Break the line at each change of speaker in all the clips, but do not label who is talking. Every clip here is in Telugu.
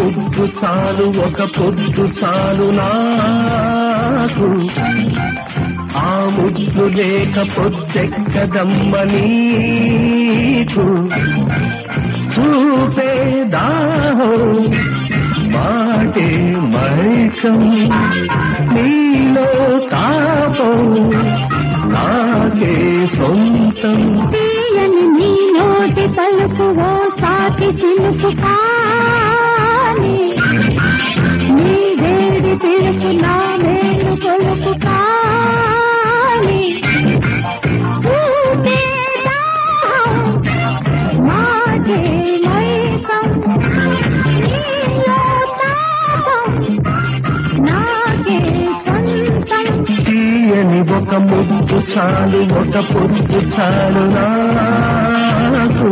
ముద్దు చాలు ఒక పొద్దు చాలు నాకు ఆ ముద్దు లేక పొద్దెక్కదమ్మ నీకు చూపే దాహం మాటే మైకం నీలో తాపం నాకే సొంతం
తీయని నీ నోటి పలుకు ఓ సాకి చిలుకు కాని నీ వేడి పిలుపు నా మేలు కొలుపు కాని ఊపే దాహం మాటే మైకం నీలో తాపం నాకే సొంతం
తీయని ఒక ముద్దు చాలు ఒక పొద్దు చాలు నాకు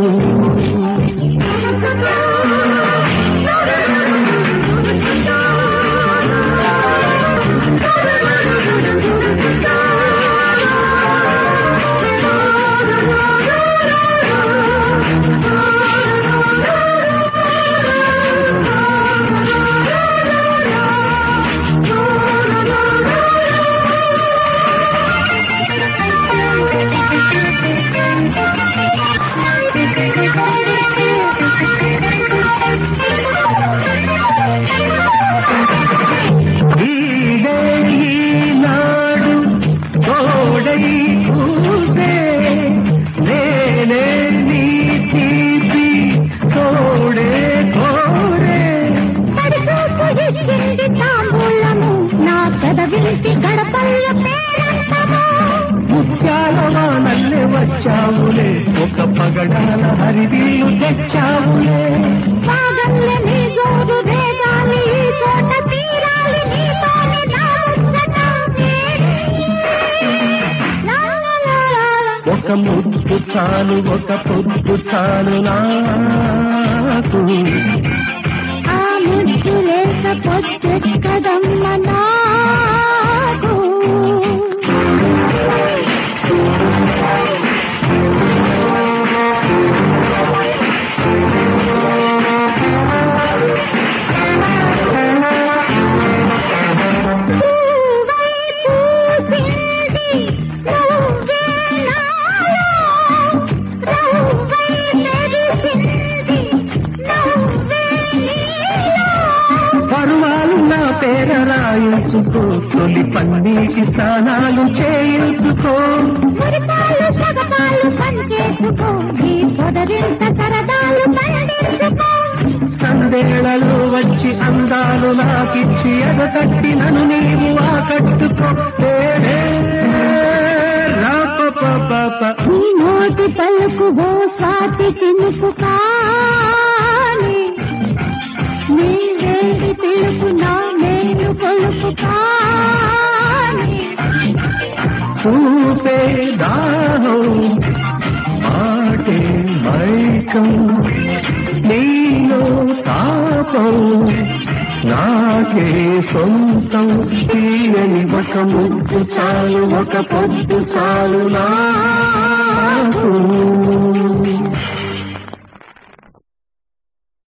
ఈనాడు తోడై చూసే నేనే నీ తీపి తోడే తోడే
పడుతూ ఇచ్చింది తాంబూలము నా పెదవింటి గడపల్ల పేరంతము
ముత్యాలవా నల్లె వచ్చావులే ఒక పగడాల హరివీలు తెచ్చావులే
సాగల్లే నీ జోరు వేగాలి ఈ చోట తీరాలి నీతోనే నా ముచ్చట లా లా లా లా.
ఒక ముద్దు చాలు ఒక పొద్దు చాలు నాకు
ఆ ముద్దు లేక పొద్దెక్కదమ్మ నాకు
పరువాలు నా పేర రాయించుకో తొలి పన్నీటి స్నానాలు చేయించుకో
మురిపాలు సగపాలు పనిచేసుకో ఈ పొదరింత సరదాలు పండించుకో
సందేళ్లలో వచ్చి అందాలు నాకిచ్చి ఎగతట్టి నన్ను నీవు ఆకట్టుకో
ఈ నోటి పలుకు ఓ స్వాతి చినుకు కాని నీ వేడి పిలుపు నా మేలు కొలుపు కాని
చూపే దాహం మాటే మైకం నీలో తాపం నాకే సొంతం తీయని ఒక ముద్దు చాలు ఒక పొద్దు చాలు నా